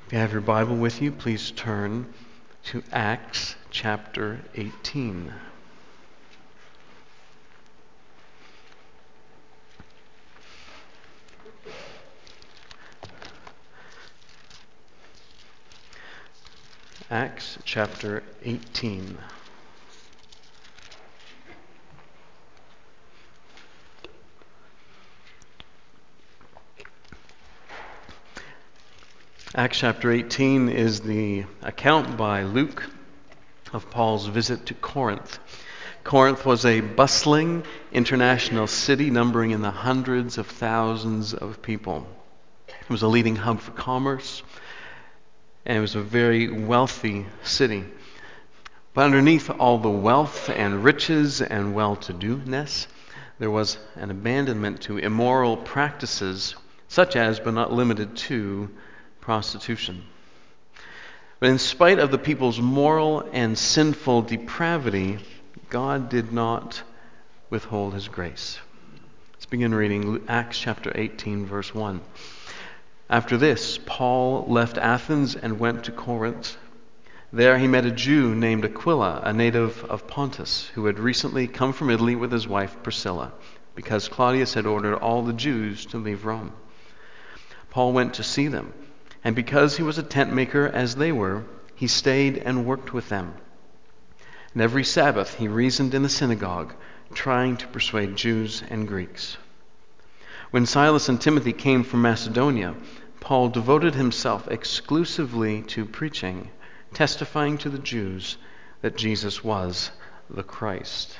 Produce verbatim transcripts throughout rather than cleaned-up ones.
If you have your Bible with you, please turn to Acts chapter eighteen. Acts chapter eighteen. Acts chapter eighteen is the account by Luke of Paul's visit to Corinth. Corinth was a bustling international city numbering in the hundreds of thousands of people. It was a leading hub for commerce, and it was a very wealthy city. But underneath all the wealth and riches and well-to-do-ness, there was an abandonment to immoral practices, such as, but not limited to, prostitution. But in spite of the people's moral and sinful depravity, God did not withhold his grace. Let's begin reading Acts chapter eighteen, verse one. After this, Paul left Athens and went to Corinth. There he met a Jew named Aquila, a native of Pontus, who had recently come from Italy with his wife Priscilla, because Claudius had ordered all the Jews to leave Rome. Paul went to see them, and because he was a tent maker as they were, he stayed and worked with them. And every Sabbath he reasoned in the synagogue, trying to persuade Jews and Greeks. When Silas and Timothy came from Macedonia, Paul devoted himself exclusively to preaching, testifying to the Jews that Jesus was the Christ.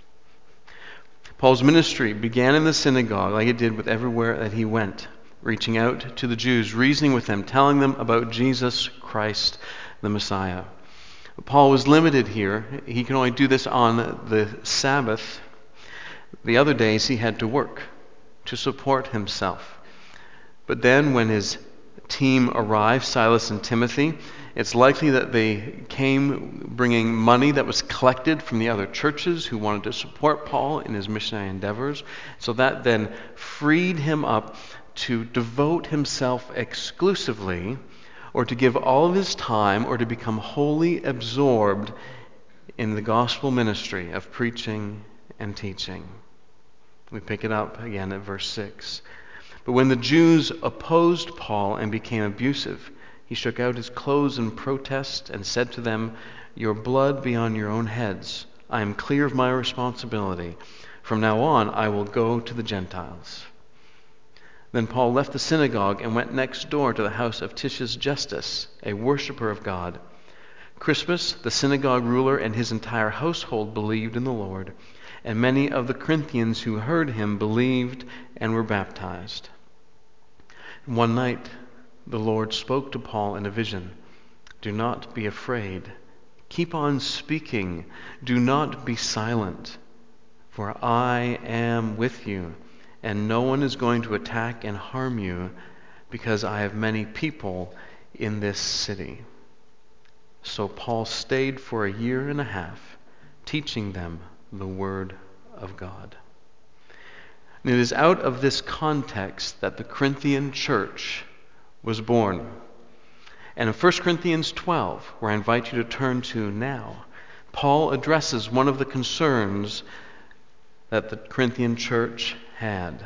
Paul's ministry began in the synagogue, like it did with everywhere that he went, reaching out to the Jews, reasoning with them, telling them about Jesus Christ, the Messiah. Paul was limited here. He could only do this on the Sabbath. The other days he had to work to support himself. But then when his team arrived, Silas and Timothy, it's likely that they came bringing money that was collected from the other churches who wanted to support Paul in his missionary endeavors. So that then freed him up to devote himself exclusively, or to give all of his time, or to become wholly absorbed in the gospel ministry of preaching and teaching. We pick it up again at verse six. But when the Jews opposed Paul and became abusive, he shook out his clothes in protest and said to them, "Your blood be on your own heads. I am clear of my responsibility. From now on I will go to the Gentiles." Then Paul left the synagogue and went next door to the house of Titius Justus, a worshiper of God. Crispus, the synagogue ruler, and his entire household believed in the Lord, and many of the Corinthians who heard him believed and were baptized. One night the Lord spoke to Paul in a vision. "Do not be afraid. Keep on speaking. Do not be silent, for I am with you. And no one is going to attack and harm you, because I have many people in this city." So Paul stayed for a year and a half, teaching them the word of God. And it is out of this context that the Corinthian church was born. And in First Corinthians twelve, where I invite you to turn to now, Paul addresses one of the concerns that the Corinthian church had.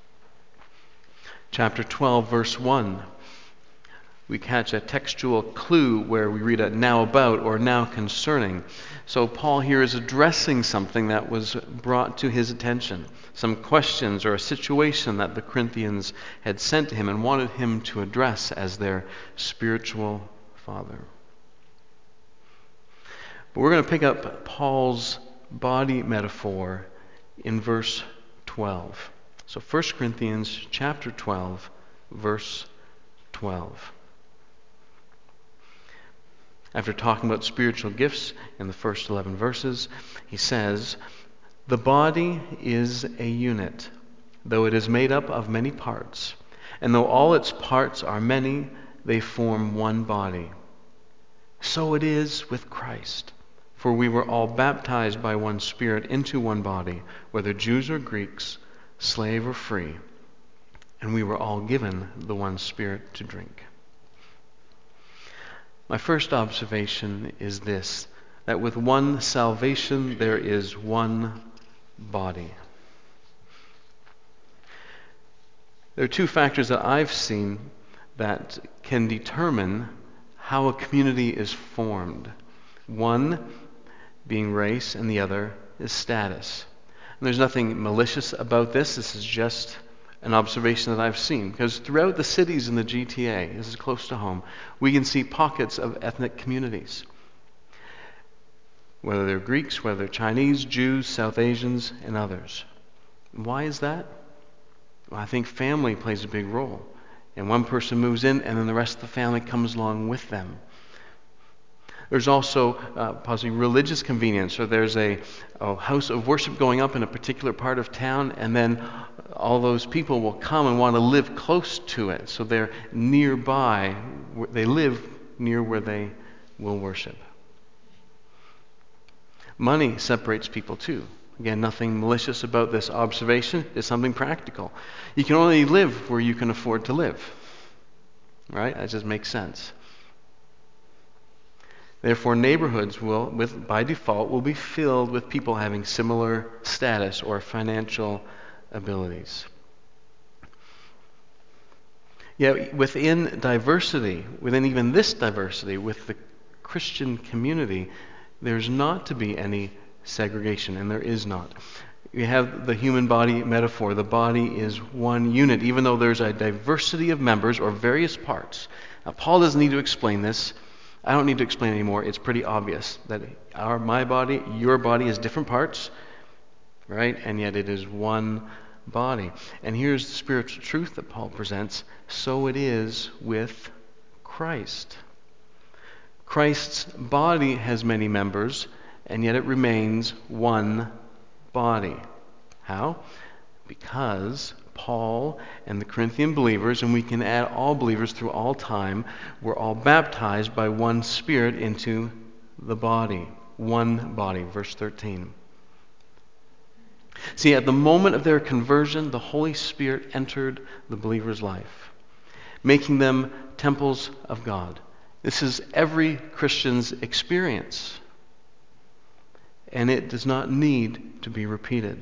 Chapter twelve, verse one, we catch a textual clue where we read a "now about" or "now concerning." So Paul here is addressing something that was brought to his attention, some questions or a situation that the Corinthians had sent to him and wanted him to address as their spiritual father. But we're going to pick up Paul's body metaphor in verse twelve. So First Corinthians chapter twelve, verse twelve. After talking about spiritual gifts in the first eleven verses, he says, "The body is a unit, though it is made up of many parts. And though all its parts are many, they form one body. So it is with Christ. For we were all baptized by one Spirit into one body, whether Jews or Greeks, slave or free, and we were all given the one Spirit to drink." My first observation is this, that with one salvation there is one body. There are two factors that I've seen that can determine how a community is formed. One being race, and the other is status. And there's nothing malicious about this. This is just an observation that I've seen. Because throughout the cities in the G T A, this is close to home, we can see pockets of ethnic communities. Whether they're Greeks, whether they're Chinese, Jews, South Asians, and others. Why is that? Well, I think family plays a big role. And one person moves in, and then the rest of the family comes along with them. There's also uh, possibly religious convenience, or there's a, a house of worship going up in a particular part of town, and then all those people will come and want to live close to it, so they're nearby. They live near where they will worship. Money separates people too. Again, nothing malicious about this observation. It's something practical. You can only live where you can afford to live. Right? That just makes sense. Therefore, neighborhoods will, with, by default, will be filled with people having similar status or financial abilities. Yet within diversity, within even this diversity, with the Christian community, there's not to be any segregation, and there is not. You have the human body metaphor. The body is one unit, even though there's a diversity of members or various parts. Now, Paul doesn't need to explain this. I don't need to explain anymore. It's pretty obvious that our, my body, your body has different parts, right? And yet it is one body. And here's the spiritual truth that Paul presents. So it is with Christ. Christ's body has many members, and yet it remains one body. How? Because Paul and the Corinthian believers, and we can add all believers through all time, were all baptized by one Spirit into the body. One body. Verse thirteen. See, at the moment of their conversion, the Holy Spirit entered the believer's life, making them temples of God. This is every Christian's experience, and it does not need to be repeated.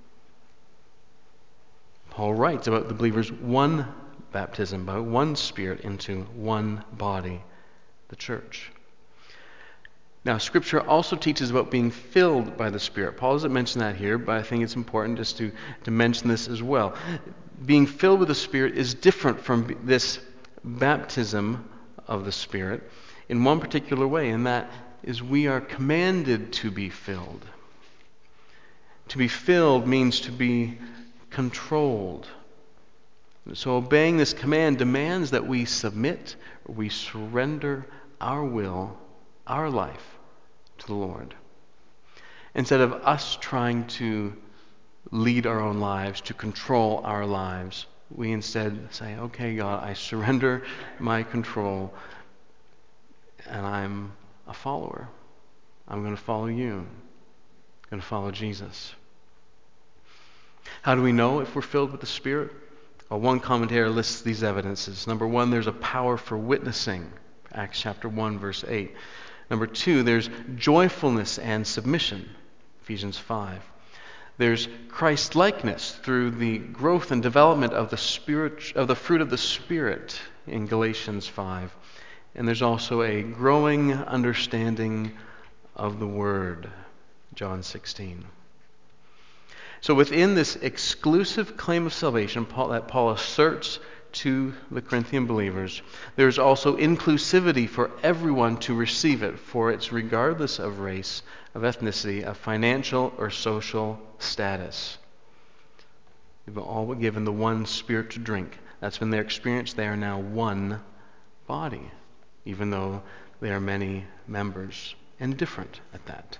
Paul writes about the believer's one baptism by one Spirit into one body, the church. Now, Scripture also teaches about being filled by the Spirit. Paul doesn't mention that here, but I think it's important just to, to mention this as well. Being filled with the Spirit is different from this baptism of the Spirit in one particular way, and that is we are commanded to be filled. To be filled means to be controlled. So obeying this command demands that we submit, or we surrender our will, our life to the Lord. Instead of us trying to lead our own lives, to control our lives, we instead say, okay, God, I surrender my control, and I'm a follower. I'm going to follow you. I'm going to follow Jesus. How do we know if we're filled with the Spirit? Well, one commentator lists these evidences. Number one, there's a power for witnessing. Acts chapter one, verse eight. Number two, there's joyfulness and submission. Ephesians five. There's Christ-likeness through the growth and development of the spirit, of the fruit of the Spirit in Galatians five. And there's also a growing understanding of the Word, John sixteen. So within this exclusive claim of salvation Paul, that Paul asserts to the Corinthian believers, there's also inclusivity for everyone to receive it, for it's regardless of race, of ethnicity, of financial or social status. They've all given the one Spirit to drink. That's been their experience. They are now one body, even though they are many members, and different at that.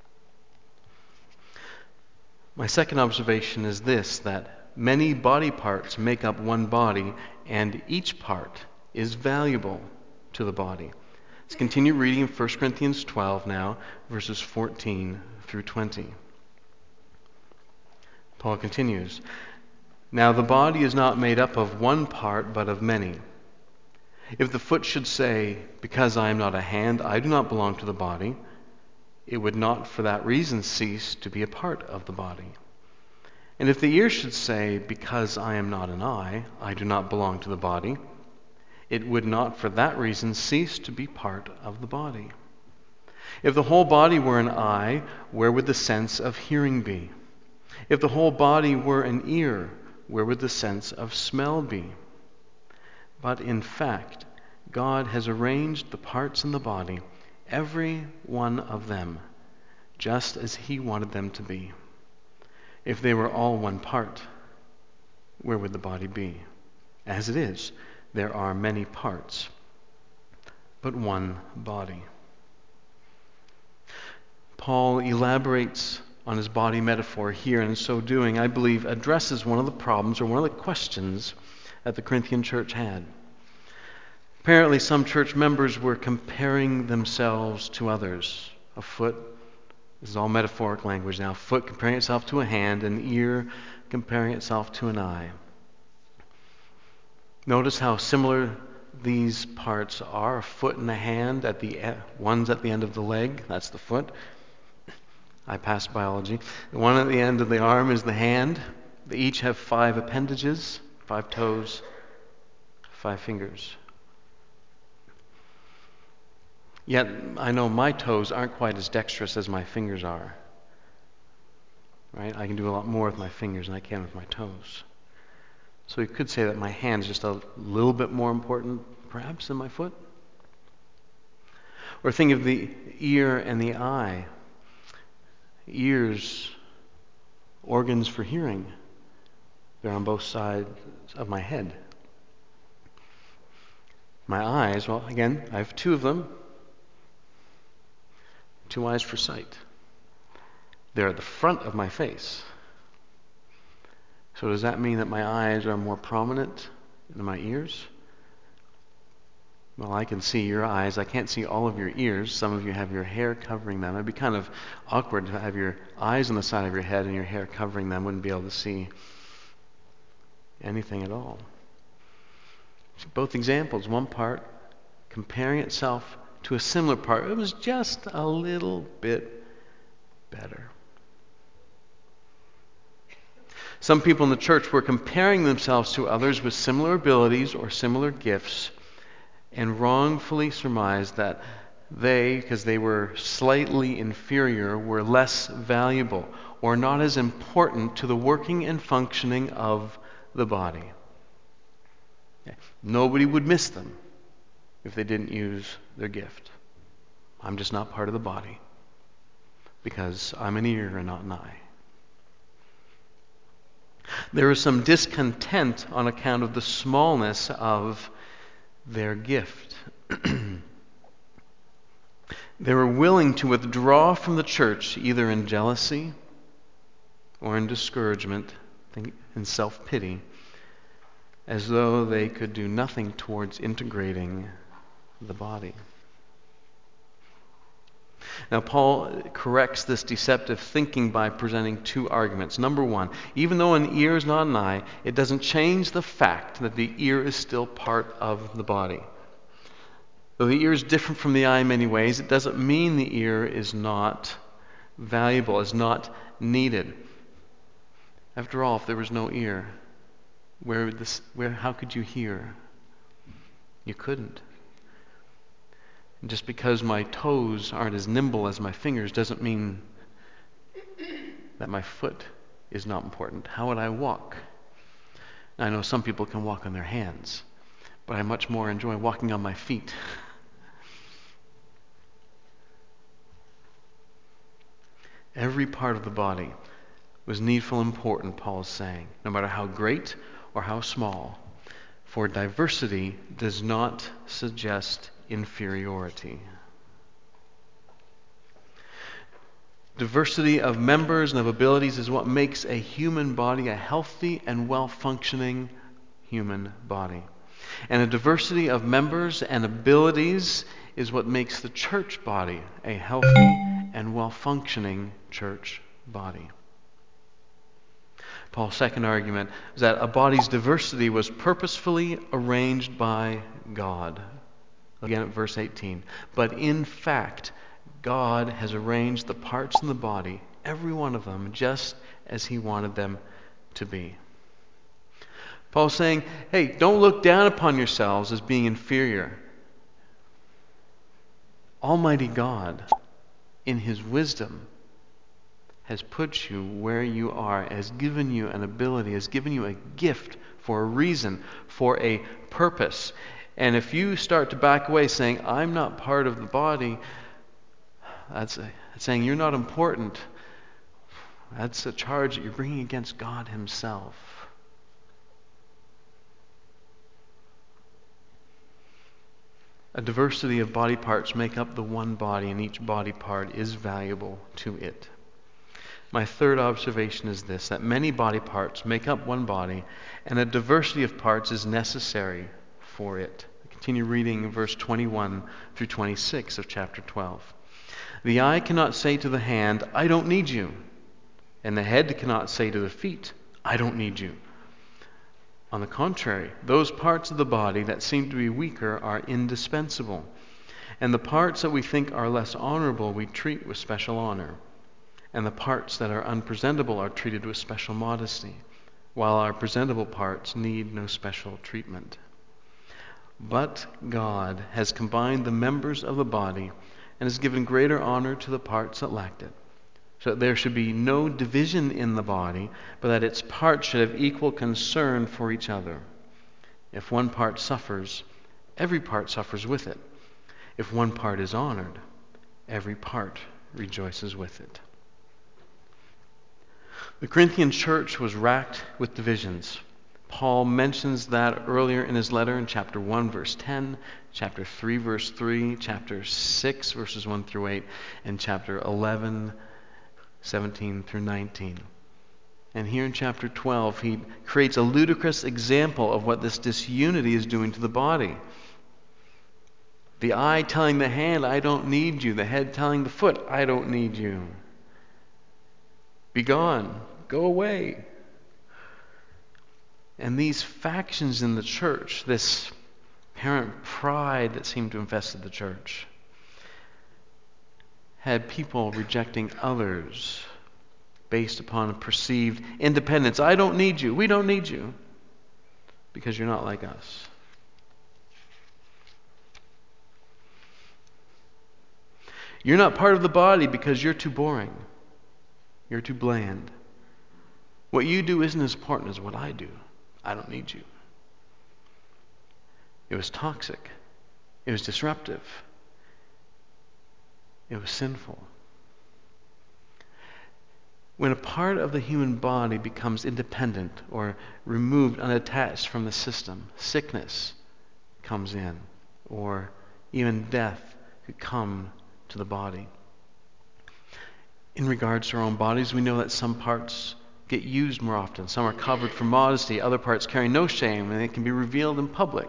My second observation is this, that many body parts make up one body, and each part is valuable to the body. Let's continue reading in First Corinthians twelve now, verses fourteen through twenty. Paul continues, "Now the body is not made up of one part, but of many. If the foot should say, "Because I am not a hand, I do not belong to the body," it would not for that reason cease to be a part of the body. And if the ear should say, "Because I am not an eye, I do not belong to the body," it would not for that reason cease to be part of the body. If the whole body were an eye, where would the sense of hearing be? If the whole body were an ear, where would the sense of smell be? But in fact, God has arranged the parts in the body, every one of them, just as He wanted them to be. If they were all one part, where would the body be? As it is, there are many parts, but one body. Paul elaborates on his body metaphor here, and in so doing, I believe, addresses one of the problems or one of the questions that the Corinthian church had. Apparently, some church members were comparing themselves to others. A foot, this is all metaphoric language now, a foot comparing itself to a hand, an ear comparing itself to an eye. Notice how similar these parts are. A foot and a hand, at the e- one's at the end of the leg, that's the foot. I passed biology. The one at the end of the arm is the hand. They each have five appendages, five toes, five fingers. Yet I know my toes aren't quite as dexterous as my fingers are. Right? I can do a lot more with my fingers than I can with my toes. So you could say that my hand is just a little bit more important, perhaps, than my foot. Or think of the ear and the eye. Ears, organs for hearing, they're on both sides of my head. My eyes, well, again, I have two of them. Two eyes for sight. They're at the front of my face. So does that mean that my eyes are more prominent than my ears? Well, I can see your eyes. I can't see all of your ears. Some of you have your hair covering them. It'd be kind of awkward to have your eyes on the side of your head and your hair covering them. Wouldn't be able to see anything at all. Both examples, one part comparing itself to a similar part. It was just a little bit better. Some people in the church were comparing themselves to others with similar abilities or similar gifts, and wrongfully surmised that they, because they were slightly inferior, were less valuable or not as important to the working and functioning of the body. Nobody would miss them if they didn't use their gift. I'm just not part of the body because I'm an ear and not an eye. There is some discontent on account of the smallness of their gift. They were willing to withdraw from the church either in jealousy or in discouragement, in self-pity, as though they could do nothing towards integrating the body. Now, Paul corrects this deceptive thinking by presenting two arguments. Number one, even though an ear is not an eye, it doesn't change the fact that the ear is still part of the body. Though the ear is different from the eye in many ways, it doesn't mean the ear is not valuable, is not needed. After all, if there was no ear, where would this, where, how could you hear? You couldn't. And just because my toes aren't as nimble as my fingers doesn't mean that my foot is not important. How would I walk? I know some people can walk on their hands, but I much more enjoy walking on my feet. Every part of the body was needful and important, Paul is saying, no matter how great or how small. For diversity does not suggest inferiority. Diversity of members and of abilities is what makes a human body a healthy and well-functioning human body. And a diversity of members and abilities is what makes the church body a healthy and well-functioning church body. Paul's second argument is that a body's diversity was purposefully arranged by God. Again at verse eighteen. But in fact, God has arranged the parts in the body, every one of them, just as He wanted them to be. Paul's saying, hey, don't look down upon yourselves as being inferior. Almighty God, in His wisdom, has put you where you are, has given you an ability, has given you a gift for a reason, for a purpose. And if you start to back away saying, I'm not part of the body, that's, a, that's saying you're not important. That's a charge that you're bringing against God Himself. A diversity of body parts make up the one body, and each body part is valuable to it. My third observation is this, that many body parts make up one body, and a diversity of parts is necessary for it. I continue reading verse twenty-one through twenty-six of chapter twelve. The eye cannot say to the hand, I don't need you. And the head cannot say to the feet, I don't need you. On the contrary, those parts of the body that seem to be weaker are indispensable. And the parts that we think are less honorable we treat with special honor. And the parts that are unpresentable are treated with special modesty, while our presentable parts need no special treatment. But God has combined the members of the body and has given greater honor to the parts that lacked it, so that there should be no division in the body, but that its parts should have equal concern for each other. If one part suffers, every part suffers with it. If one part is honored, every part rejoices with it. The Corinthian church was racked with divisions. Paul mentions that earlier in his letter in chapter one, verse ten, chapter three, verse three, chapter six, verses one through eight, and chapter eleven, seventeen through nineteen. And here in chapter twelve, he creates a ludicrous example of what this disunity is doing to the body. The eye telling the hand, I don't need you. The head telling the foot, I don't need you. Be gone. Go away. And these factions in the church, this apparent pride that seemed to infest the church, had people rejecting others based upon perceived independence. I don't need you. We don't need you because you're not like us. You're not part of the body because you're too boring. You're too bland. What you do isn't as important as what I do. I don't need you. It was toxic. It was disruptive. It was sinful. When a part of the human body becomes independent or removed, unattached from the system, sickness comes in, or even death could come to the body. In regards to our own bodies, we know that some parts get used more often. Some are covered for modesty. Other parts carry no shame, and they can be revealed in public.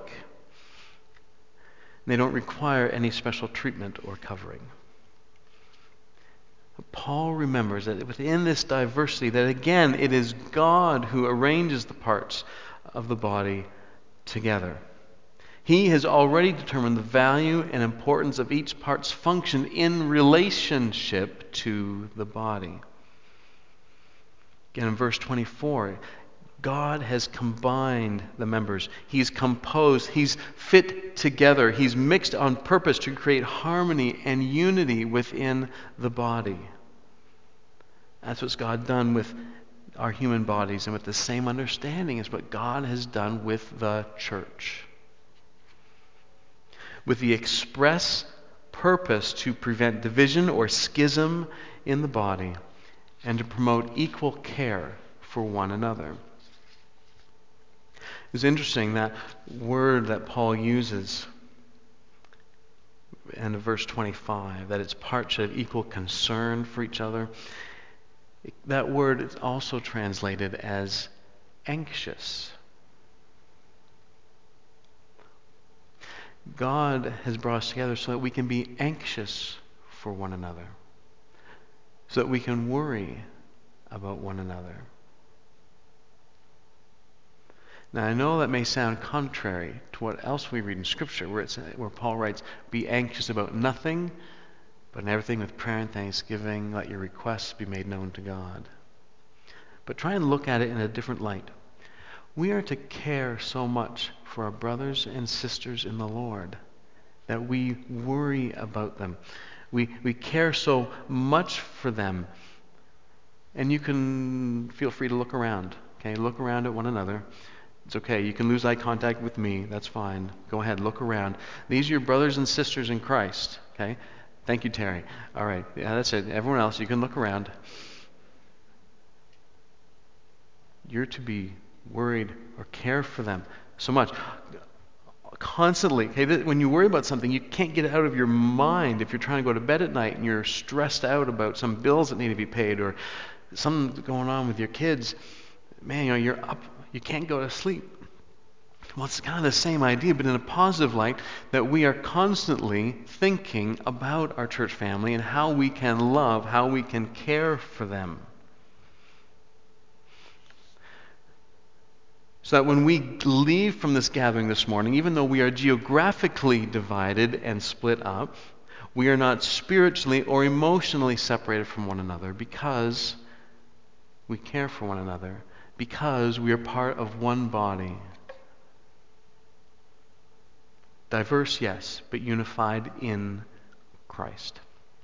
They don't require any special treatment or covering. But Paul remembers that within this diversity, that again, it is God who arranges the parts of the body together. He has already determined the value and importance of each part's function in relationship to the body. Again, in verse twenty-four, God has combined the members. He's composed, He's fit together, He's mixed on purpose to create harmony and unity within the body. That's what's God done with our human bodies, and with the same understanding is what God has done with the church. With the express purpose to prevent division or schism in the body and to promote equal care for one another. It's interesting, that word that Paul uses in verse twenty-five, that its parts should have equal concern for each other. That word is also translated as anxious. God has brought us together so that we can be anxious for one another, so that we can worry about one another. Now, I know that may sound contrary to what else we read in Scripture, where, it's, where Paul writes, be anxious about nothing, but in everything with prayer and thanksgiving, let your requests be made known to God. But try and look at it in a different light. We are to care so much for our brothers and sisters in the Lord that we worry about them. We, we care so much for them. And you can feel free to look around. Okay, look around at one another. It's okay. You can lose eye contact with me. That's fine. Go ahead, look around. These are your brothers and sisters in Christ. Okay? Thank you, Terry. All right. Yeah, that's it. Everyone else, you can look around. You're to be worried or care for them so much. Constantly. Okay? When you worry about something, you can't get it out of your mind. If you're trying to go to bed at night and you're stressed out about some bills that need to be paid or something going on with your kids, man, you know, you're up. You can't go to sleep. Well, it's kind of the same idea, but in a positive light, that we are constantly thinking about our church family and how we can love, how we can care for them. So that when we leave from this gathering this morning, even though we are geographically divided and split up, we are not spiritually or emotionally separated from one another because we care for one another, because we are part of one body. Diverse, yes, but unified in Christ.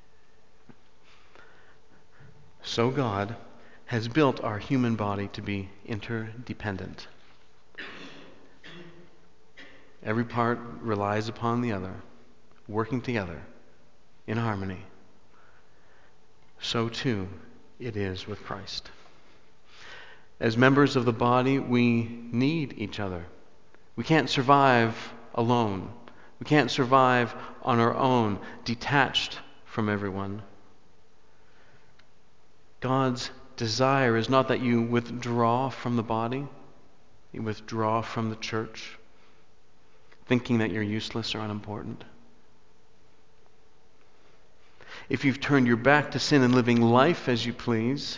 So God has built our human body to be interdependent. Every part relies upon the other, working together in harmony. So too it is with Christ. As members of the body, we need each other. We can't survive alone. We can't survive on our own, detached from everyone. God's desire is not that you withdraw from the body, you withdraw from the church, thinking that you're useless or unimportant. If you've turned your back to sin and living life as you please,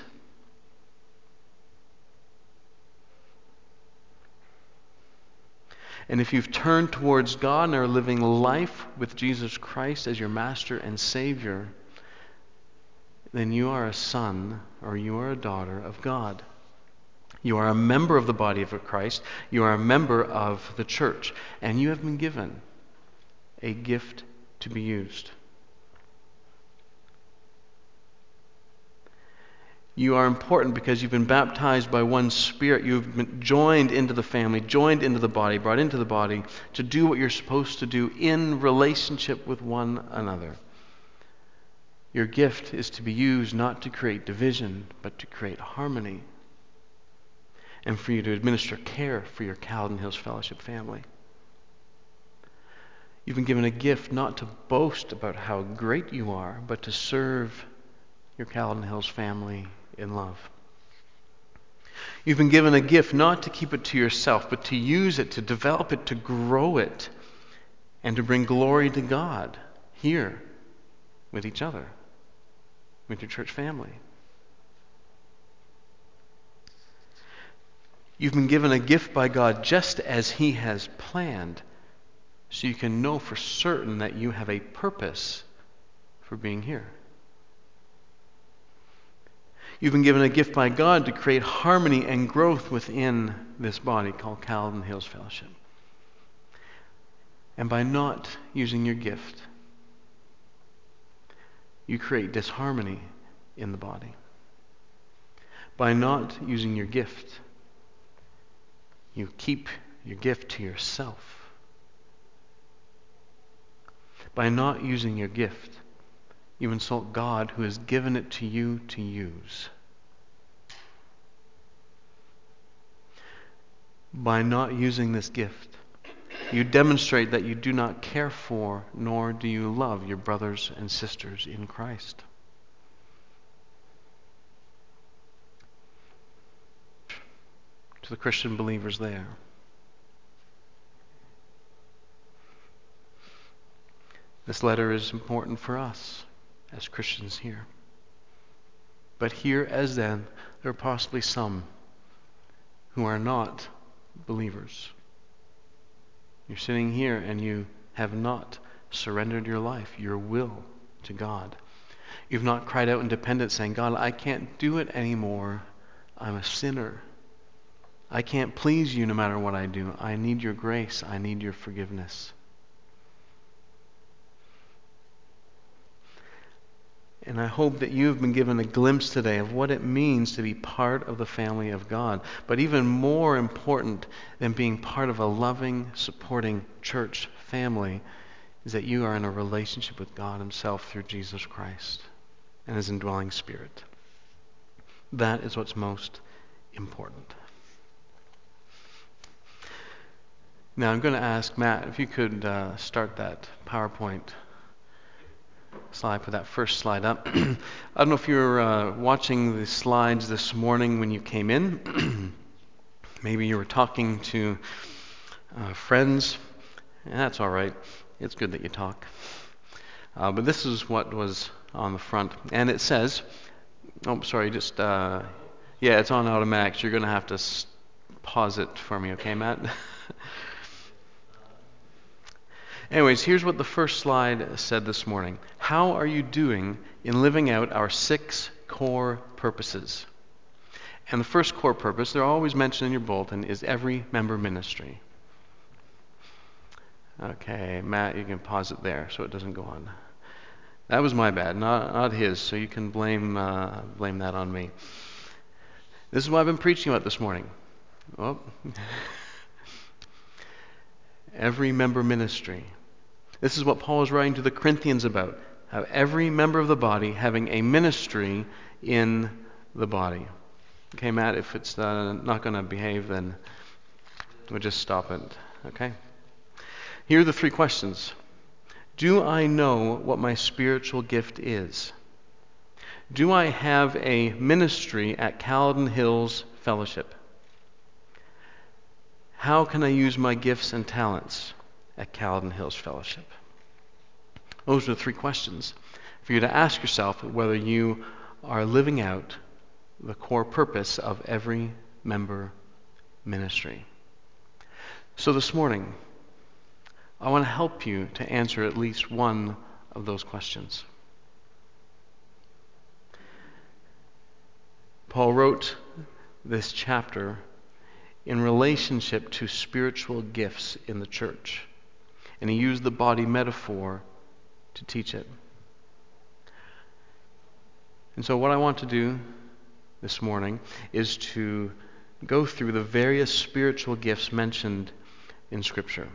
and if you've turned towards God and are living life with Jesus Christ as your Master and Savior, then you are a son or you are a daughter of God. You are a member of the body of Christ. You are a member of the church. And you have been given a gift to be used. You are important because you've been baptized by one Spirit. You've been joined into the family, joined into the body, brought into the body to do what you're supposed to do in relationship with one another. Your gift is to be used not to create division, but to create harmony. And for you to administer care for your Calvin Hills Fellowship family. You've been given a gift not to boast about how great you are, but to serve your Calvin Hills family in love. You've been given a gift not to keep it to yourself, but to use it, to develop it, to grow it, and to bring glory to God here with each other, with your church family. You've been given a gift by God just as He has planned, so you can know for certain that you have a purpose for being here. You've been given a gift by God to create harmony and growth within this body called Calvin Hills Fellowship. And by not using your gift, you create disharmony in the body. By not using your gift, you keep your gift to yourself. By not using your gift, you insult God who has given it to you to use. By not using this gift, you demonstrate that you do not care for nor do you love your brothers and sisters in Christ. To the Christian believers there, this letter is important for us as Christians here. But here as then, there are possibly some who are not believers. You're sitting here and you have not surrendered your life, your will, to God. You've not cried out in dependence saying, God, I can't do it anymore. I'm a sinner. I can't please you no matter what I do. I need your grace. I need your forgiveness. And I hope that you have been given a glimpse today of what it means to be part of the family of God. But even more important than being part of a loving, supporting church family is that you are in a relationship with God Himself through Jesus Christ and His indwelling Spirit. That is what's most important. Now I'm going to ask Matt if you could uh, start that PowerPoint slide, put that first slide up. I don't know if you were uh, watching the slides this morning when you came in. Maybe you were talking to uh, friends. And that's all right. It's good that you talk. Uh, but this is what was on the front. And it says, oh, sorry, just, uh, yeah, it's on automatic. So you're going to have to s- pause it for me, okay, Matt? Anyways, here's what the first slide said this morning. How are you doing in living out our six core purposes? And the first core purpose, they're always mentioned in your bulletin, is every member ministry. Okay, Matt, you can pause it there so it doesn't go on. That was my bad, not not his, so you can blame uh, blame that on me. This is what I've been preaching about this morning. Oh. Every member ministry. This is what Paul is writing to the Corinthians about. How every member of the body having a ministry in the body. Okay, Matt, if it's uh, not going to behave, then we'll just stop it. Okay? Here are the three questions. Do I know what my spiritual gift is? Do I have a ministry at Caledon Hills Fellowship? How can I use my gifts and talents at Caledon Hills Fellowship? Those are the three questions for you to ask yourself whether you are living out the core purpose of every member ministry. So this morning, I want to help you to answer at least one of those questions. Paul wrote this chapter in relationship to spiritual gifts in the church. And he used the body metaphor to teach it. And so what I want to do this morning is to go through the various spiritual gifts mentioned in Scripture.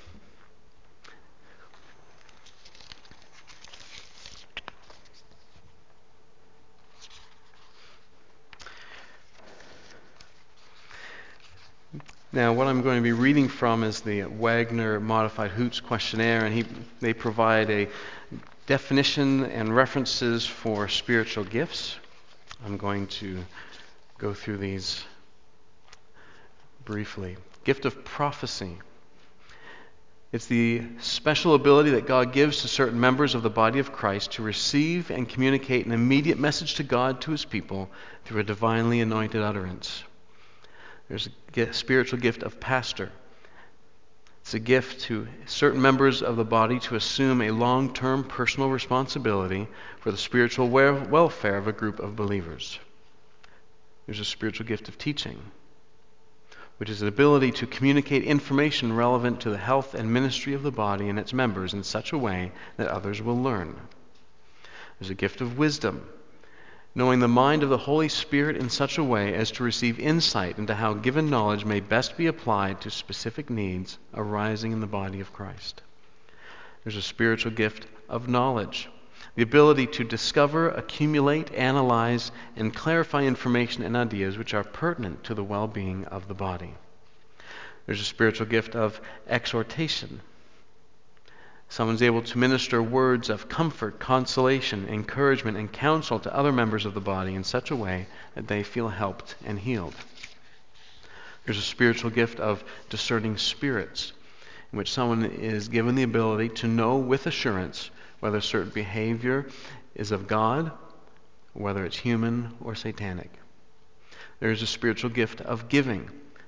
Now, what I'm going to be reading from is the Wagner Modified Hoots Questionnaire, and he, they provide a definition and references for spiritual gifts. I'm going to go through these briefly. Gift of prophecy. It's the special ability that God gives to certain members of the body of Christ to receive and communicate an immediate message to God to His people through a divinely anointed utterance. There's a spiritual gift of pastor. It's a gift to certain members of the body to assume a long-term personal responsibility for the spiritual welfare of a group of believers. There's a spiritual gift of teaching, which is the ability to communicate information relevant to the health and ministry of the body and its members in such a way that others will learn. There's a gift of wisdom, knowing the mind of the Holy Spirit in such a way as to receive insight into how given knowledge may best be applied to specific needs arising in the body of Christ. There's a spiritual gift of knowledge, the ability to discover, accumulate, analyze, and clarify information and ideas which are pertinent to the well-being of the body. There's a spiritual gift of exhortation. Someone's able to minister words of comfort, consolation, encouragement, and counsel to other members of the body in such a way that they feel helped and healed. There's a spiritual gift of discerning spirits, in which someone is given the ability to know with assurance whether certain behavior is of God, whether it's human or satanic. There's a spiritual gift of giving,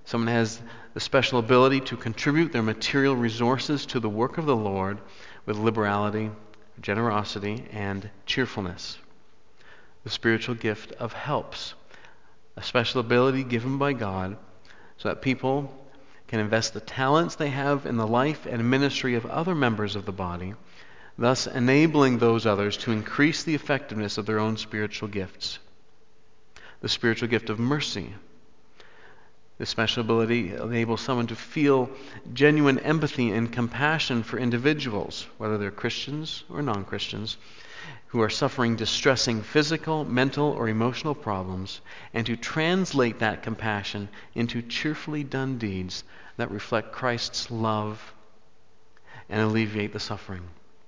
Someone has the special ability to contribute their material resources to the work of the Lord with liberality, generosity, and cheerfulness. The spiritual gift of helps, a special ability given by God so that people can invest the talents they have in the life and ministry of other members of the body, thus enabling those others to increase the effectiveness of their own spiritual gifts. The spiritual gift of mercy. This special ability enables someone to feel genuine empathy and compassion for individuals, whether they're Christians or non-Christians, who are suffering distressing physical, mental, or emotional problems, and to translate that compassion into cheerfully done deeds that reflect Christ's love and alleviate the suffering.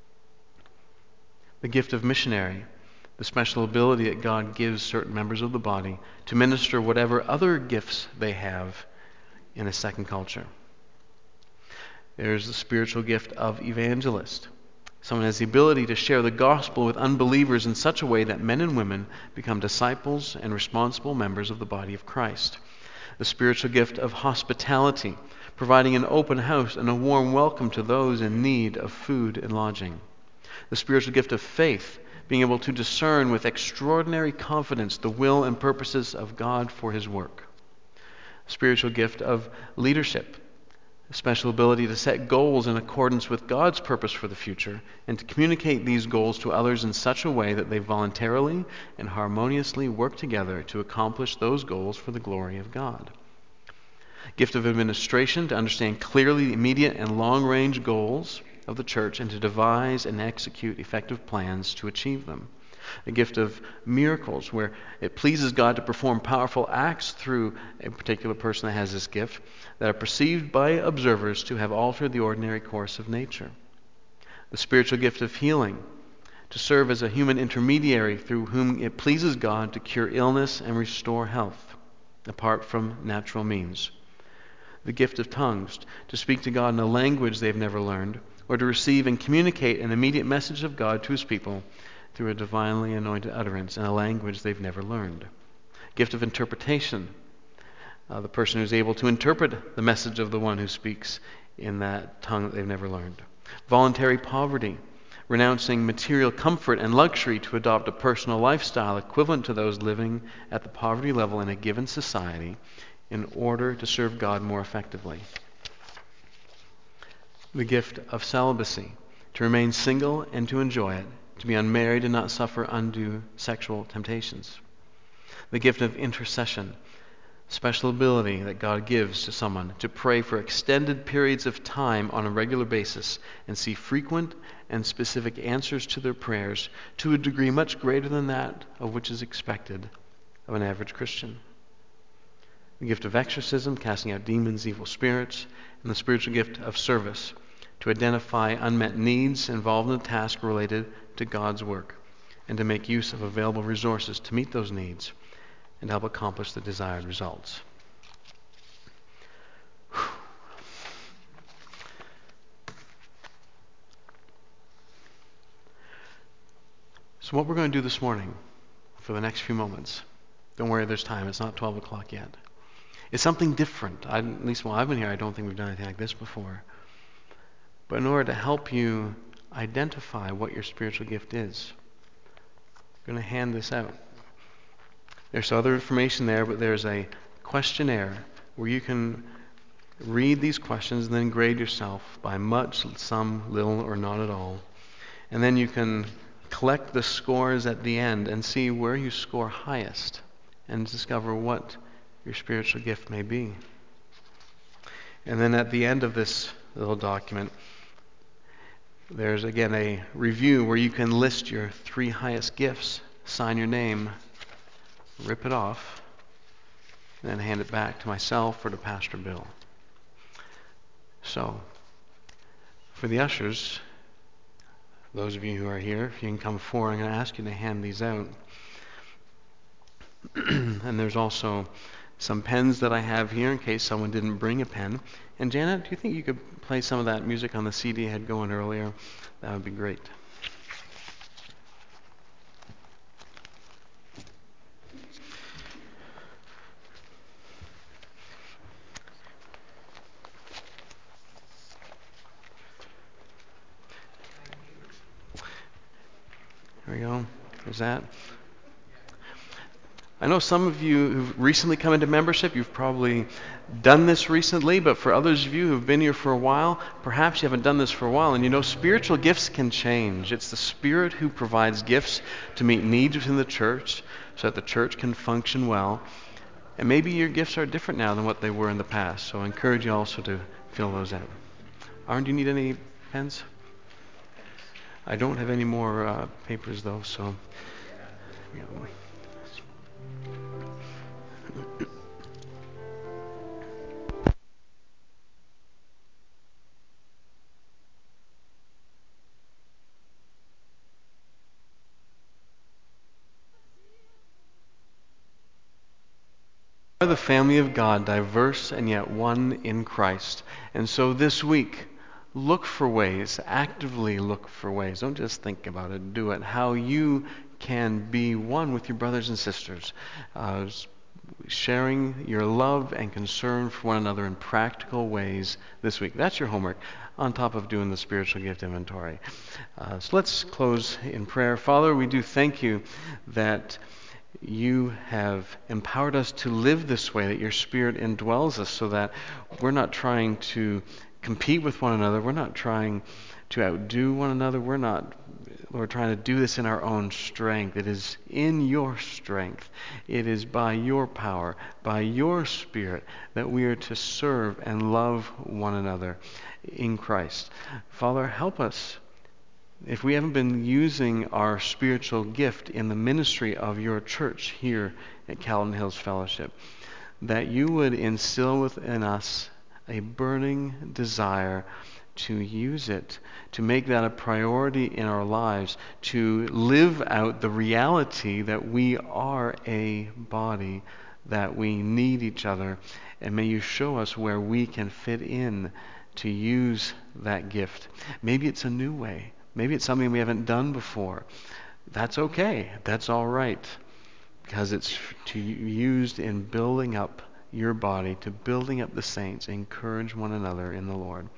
The gift of missionary, the special ability that God gives certain members of the body to minister whatever other gifts they have in a second culture. There's the spiritual gift of evangelist. Someone has the ability to share the gospel with unbelievers in such a way that men and women become disciples and responsible members of the body of Christ. The spiritual gift of hospitality, providing an open house and a warm welcome to those in need of food and lodging. The spiritual gift of faith, being able to discern with extraordinary confidence the will and purposes of God for His work. The spiritual gift of leadership, a special ability to set goals in accordance with God's purpose for the future and to communicate these goals to others in such a way that they voluntarily and harmoniously work together to accomplish those goals for the glory of God. Gift of administration, to understand clearly the immediate and long-range goals of the church and to devise and execute effective plans to achieve them. A gift of miracles, where it pleases God to perform powerful acts through a particular person that has this gift that are perceived by observers to have altered the ordinary course of nature. The spiritual gift of healing, to serve as a human intermediary through whom it pleases God to cure illness and restore health, apart from natural means. The gift of tongues, to speak to God in a language they've never learned, or to receive and communicate an immediate message of God to His people through a divinely anointed utterance in a language they've never learned. Gift of interpretation, uh, the person who's able to interpret the message of the one who speaks in that tongue that they've never learned. Voluntary poverty, renouncing material comfort and luxury to adopt a personal lifestyle equivalent to those living at the poverty level in a given society in order to serve God more effectively. The gift of celibacy, to remain single and to enjoy it, to be unmarried and not suffer undue sexual temptations. The gift of intercession, special ability that God gives to someone to pray for extended periods of time on a regular basis and see frequent and specific answers to their prayers to a degree much greater than that of which is expected of an average Christian. The gift of exorcism, casting out demons, evil spirits, and the spiritual gift of service, to identify unmet needs involved in the task related to God's work and to make use of available resources to meet those needs and help accomplish the desired results. So what we're going to do this morning for the next few moments, don't worry, there's time, it's not twelve o'clock yet. It's something different. I, at least while I've been here, I don't think we've done anything like this before. But in order to help you identify what your spiritual gift is, I'm going to hand this out. There's other information there, but there's a questionnaire where you can read these questions and then grade yourself by much, some, little, or not at all. And then you can collect the scores at the end and see where you score highest and discover what your spiritual gift may be. And then at the end of this little document, there's again a review where you can list your three highest gifts, sign your name, rip it off, and then hand it back to myself or to Pastor Bill. So, for the ushers, those of you who are here, if you can come forward, I'm going to ask you to hand these out. And there's also some pens that I have here in case someone didn't bring a pen. And Janet, do you think you could play some of that music on the C D I had going earlier? That would be great. we go. There's that. I know some of you who've recently come into membership, you've probably done this recently, but for others of you who've been here for a while, perhaps you haven't done this for a while. And you know, spiritual gifts can change. It's the Spirit who provides gifts to meet needs within the church so that the church can function well. And maybe your gifts are different now than what they were in the past. So I encourage you also to fill those out. Aaron, do you need any pens? I don't have any more uh, papers though, so... You know. We are the family of God, diverse and yet one in Christ. And so this week, look for ways, actively look for ways. Don't just think about it, do it. How you can be one with your brothers and sisters. Uh, sharing your love and concern for one another in practical ways this week. That's your homework, on top of doing the spiritual gift inventory. Uh, so let's close in prayer. Father, we do thank you that you have empowered us to live this way, that your Spirit indwells us so that we're not trying to compete with one another. We're not trying to outdo one another. We're not Lord, trying to do this in our own strength. It is in your strength. It is by your power, by your Spirit, that we are to serve and love one another in Christ. Father, help us. If we haven't been using our spiritual gift in the ministry of your church here at Calvin Hills Fellowship, that you would instill within us a burning desire to use it, to make that a priority in our lives, to live out the reality that we are a body, that we need each other, and may you show us where we can fit in to use that gift. Maybe it's a new way. Maybe it's something we haven't done before. That's okay. That's all right. Because it's to used in building up your body, to building up the saints, encourage one another in the Lord.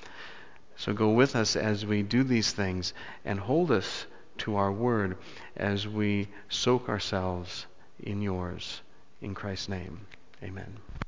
So go with us as we do these things and hold us to our word as we soak ourselves in yours. In Christ's name, amen.